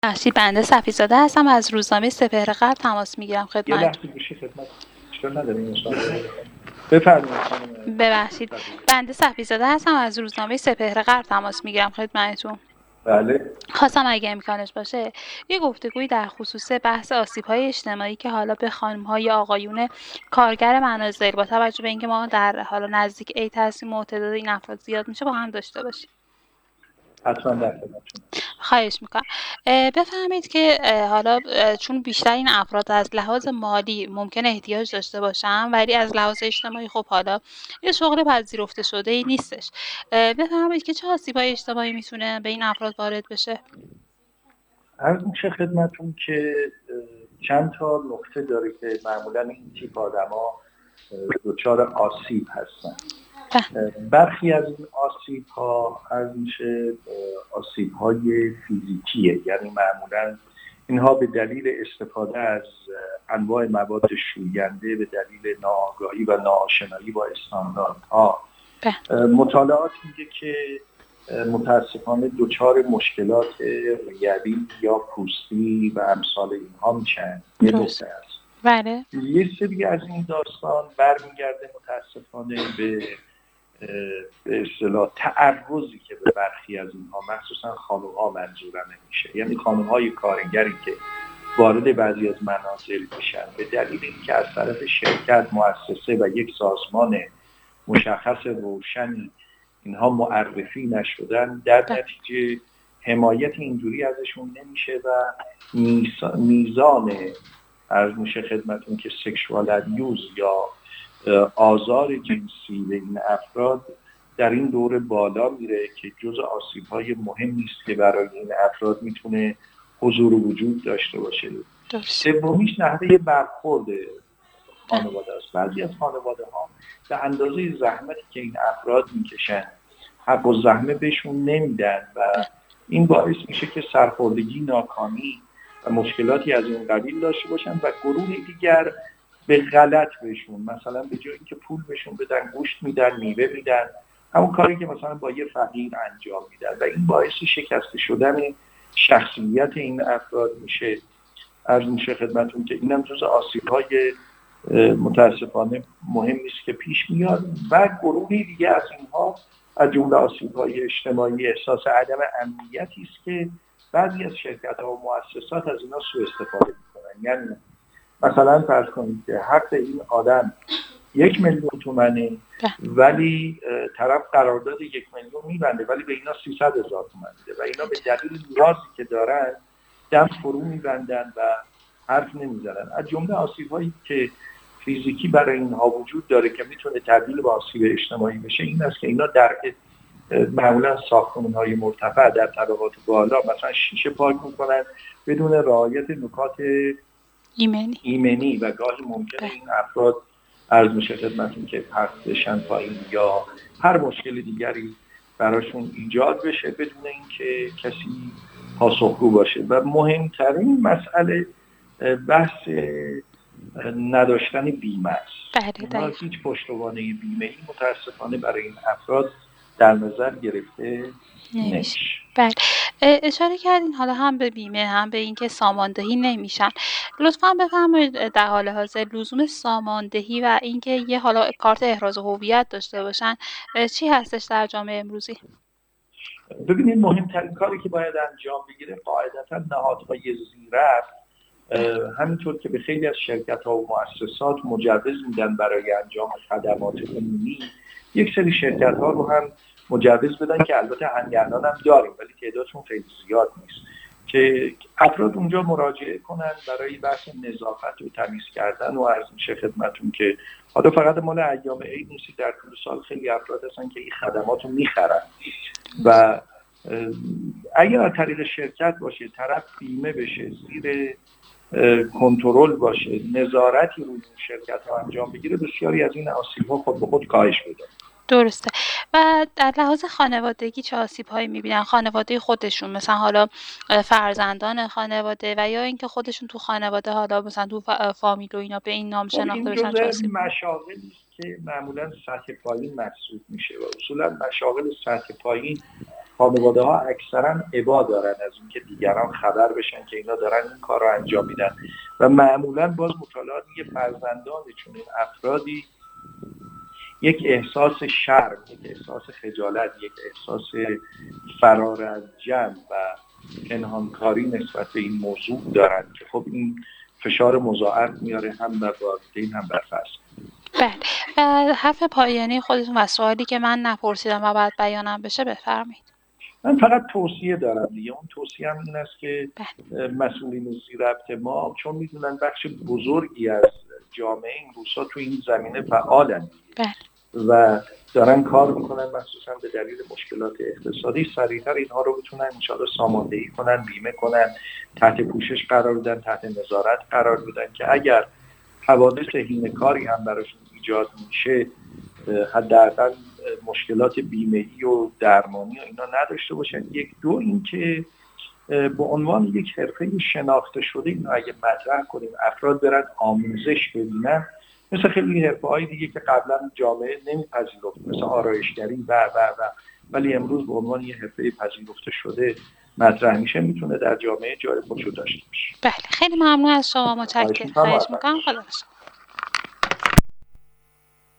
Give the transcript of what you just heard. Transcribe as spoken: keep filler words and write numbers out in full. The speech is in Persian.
بخشی بنده صفیزاده هستم و از روزنامه سپهر غرب تماس میگیرم یه خدمت. لحظه گوشی خدمت اشکال نداره این مصاحبه بفرمایید خانم. ببخشید بنده صفیزاده هستم و از روزنامه سپهر غرب تماس میگیرم خدمتتون. بله خواستم اگه امکانش باشه یه گفتگویی در خصوص بحث آسیب‌های اجتماعی که حالا به خانم‌ها یا آقایون کارگر منازل با توجه به اینکه ما در حالا نزدیک عید هستیم و تعداد این افراد زیاد میشه با هم داشته باشیم. حتما در خدمتتونم. خواهش میکنم بفهمید که اه، حالا اه، چون بیشتر این افراد از لحاظ مالی ممکن احتیاج داشته باشن ولی از لحاظ اجتماعی خب حالا یه شغل پذیرفته شده ای نیستش. اه، بفهمید که چه آسیب‌های اجتماعی میتونه به این افراد وارد بشه. عرض میشه خدمتتون که اه، چند تا نکته داره که معمولا این تیپ آدما دچار آسیب هستن. بله. اه، برخی از این آسیب ها عرض میشه آسیب های فیزیکیه، یعنی معمولا اینها به دلیل استفاده از اه، انواع مواد شوینده به دلیل ناآگاهی و ناآشنایی با استانداردها. بله. اه، مطالعات میگه که متاسفانه دچار مشکلات ریوی یا پوستی و امثال اینها میشن. یه درست. نکته است. بله. یه سری از این داستان برمیگرده متاسفانه به به اصطلاح تعرضی که به برخی از اینها مخصوصا خانم‌ها منظورم نمیشه، یعنی خانم‌های کارگری که وارد بعضی از منازل میشن به دلیل اینکه از طرف شرکت، مؤسسه و یک سازمان مشخص روشنی اینها معرفی نشدن، در نتیجه حمایت اینجوری ازشون نمیشه و میزان عرض میشه خدمتون که سکشوال ابیوز یا آزار جنسی به این افراد در این دوره بالا میره که جز آسیب‌های مهمی است که برای این افراد میتونه حضور و وجود داشته باشه. سومیش نحوه برخورد خانواده است. بعضی از خانواده ها به اندازه زحمتی که این افراد میکشن حق و زحمه بهشون نمیدن و این باعث میشه که سرخوردگی، ناکامی و مشکلاتی از این قبیل داشته باشن و گروه دیگر به غلط بهشون، مثلا به جای اینکه پول بهشون بدن گوشت میدن، میوه میدن، همون کاری که مثلا با یه فقیر انجام میدن و این باعث شکسته شدن شخصیت این افراد میشه. عرض میشه خدمتون که اینم جز آسیب‌های متاسفانه مهمی است که پیش میاد و گروهی دیگه از اینها از جمله آسیب‌های اجتماعی احساس عدم امنیتی است که بعضی از شرکت‌ها و مؤسسات از اینا سوء استفاده می‌کنن. یعنی مثلا فرض کنید که حق این آدم یک میلیون تومنه ولی طرف قرارداد یک میلیون میبنده ولی به اینا سیصد هزار تومن میده و اینا به دلیل نیازی که دارن دم فرو میبندن و حرف نمیزنن. از جمله آسیب‌هایی که فیزیکی برای اینها وجود داره که میتونه تبدیل به آسیب اجتماعی بشه این است که اینا در معمولا ساختمان‌های مرتفع در طبقات بالا مثلا شیشه پاک میکنن بدون رعایت نکات ایمنی ایمنی و گاهی ممکنه این افراد عرض میشه خدمتتون که پرت بشن پایین یا هر مشکل دیگری براشون ایجاد بشه بدون اینکه کسی پاسخگو باشه. و مهمترین مسئله بحث نداشتن بیمه است. بله هیچ پشتوانه بیمه‌ای متاسفانه برای این افراد در نظر گرفته نمیشه. بله اشاره کردین حالا هم به بیمه هم به اینکه ساماندهی نمیشن. لطفاً بفرمایید در حال حاضر لزوم ساماندهی و اینکه یه حالا کارت احراز هویت داشته باشن چی هستش در جامعه امروزی؟ ببینید مهمترین کاری که باید انجام بگیره قاعدتاً نهادهای زیررأس همینطور که به خیلی از شرکت‌ها و مؤسسات مجوز میدن برای انجام خدمات عمومی یک سری شرکت‌ها رو هم مجوز بدن که البته همین الان هم داریم ولی تعدادشون خیلی زیاد نیست که افراد اونجا مراجعه کنن برای بحث نظافت و تمیز کردن و عرض میشه خدمتتون که حالا فقط مال ایام عید نیست، در طول سال خیلی افراد هستن که این خدمات رو میخرن و اگر از طریق شرکت باشه طرف بیمه بشه زیر کنترل باشه نظارتی روی شرکت ها انجام بگیره بسیاری از این آسیب ها خود به خود کاهش پیدا. درسته. و در لحاظ خانوادگی چه آسیب هایی میبینن خانواده خودشون مثلا حالا فرزندان خانواده و یا اینکه خودشون تو خانواده حالا مثلا تو فامیل و اینا به این نام شناخته بشن چه آسیب؟ مشاغلی است که معمولا سطح پایین محسوب میشه و اصولا مشاغل سطح پایین خانواده ها اکثرا ابا دارن از اینکه دیگران خبر بشن که اینا دارن این کار رو انجام میدن و معمولا باز مطالعات میگه فرزندان چون این افرادی یک احساس شرم، یک احساس خجالت، یک احساس فرار از جمع و پنهانکاری نسبت به این موضوع دارن که خب این فشار مضاعف میاره هم بر والدین هم بر فرزند. بله، حرف پایانی خودتون و سوالی که من نپرسیدم و بعد بیانم بشه بفرمایید. من فقط توصیه دارم دیگه، اون توصیه هم این است که مسئولین زیرربط ما چون میدونن بخش بزرگی از جامعه این روزها تو این زمینه فعالن و دارن کار میکنن، مخصوصا به دلیل مشکلات اقتصادی سریعتر اینها رو بتونن انشاءالله ساماندهی کنن، بیمه کنن، تحت پوشش قرار بدن، تحت نظارت قرار بدن که اگر حوادث هینه‌کاری هم براشون ایجاد میشه حداقل مشکلات بیمه‌ای و درمانی و اینا نداشته باشن. یک دو این که به عنوان یک حرفه شناخته شده اینو اگه مطرح کنیم افراد برن آموزش ببینن، مثل خیلی حرفه‌های دیگه که قبلا جامعه نمیپذیرفت مثل آرایشگری و و و ولی امروز به عنوان یک حرفه پذیرفته شده مطرح میشه، میتونه در جامعه جای خودشو داشته باشه. بله، خیلی ممنون از شما، متشکرم. خواهش می‌کنم. خدا